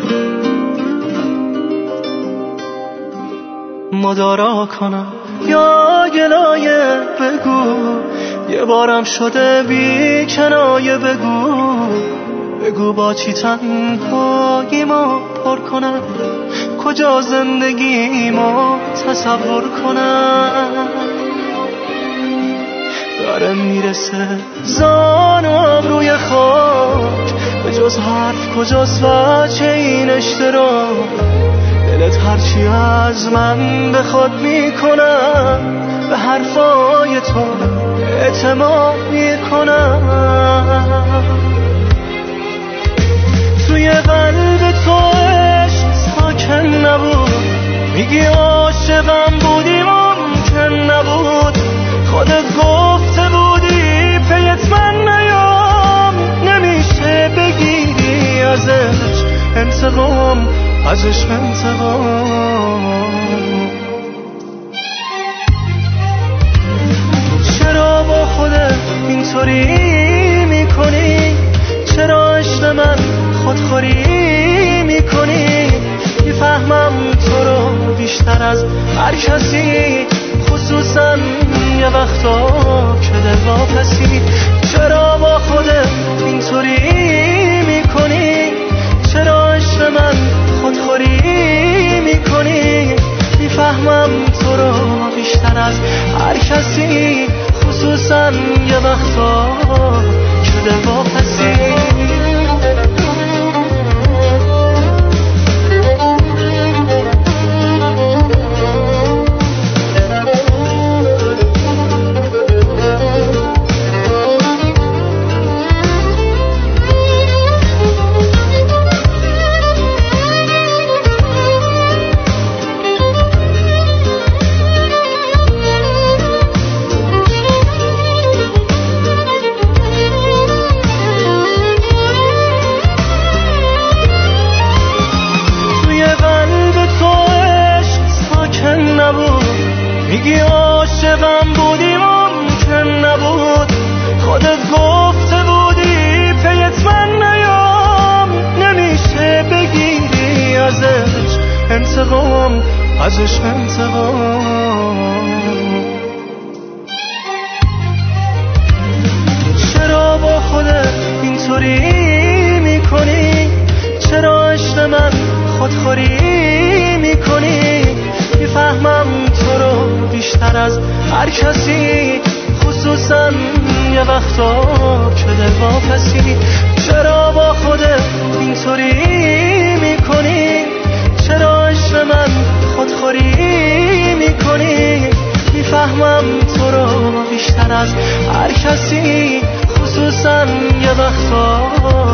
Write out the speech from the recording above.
مدارا کنم یا گلایه بگو، یه بارم شده بی کنایه بگو با چی تنهاییمو پر کنم، کجا زندگیمو تصور کنم. داره میرسه زانم روی خاک، به جز حرف کجاست وجه این اشتراک. دلت هرچی از من بخواد میکنم، به حرفای تو اعتماد میکنم. توی قلب تو عشق ساکن نبود، میگی عاشقم بودی ممکن نبود. خودت گفته بودی پیت من نیام، نمیشه بگیری ازش انتقام، ازش انتقام. چرا با خودت اینطوری میکنی؟ چرا عشق من خودخوری میکنی؟ میفهمم تو رو بیشتر از هر کسی، خصوصا یه وقتا که دلواپسی. چرا با خودت اینطوری میکنی؟ چرا عشق من خودخوری میکنی؟ میفهمم تو رو بیشتر از هر کسی، خصوصا یه وقتا که دلواپسی. میگی عاشقم بودی ممکن نبود. خودت گفته بودی پیت من نیام، نمیشه بگیری ازش انتقام، ازش انتقام. چرا با خودت اینطوری میکنی؟ چرا عشق من خودخوری میکنی؟ میفهمم تو رو بیشتر از هر کسی، خصوصا یه وقتا که دلواپسی. چرا با خودت اینطوری میکنی؟ چرا عشق من خودخوری میکنی؟ میفهمم تو رو بیشتر از هر کسی، خصوصا یه وقتا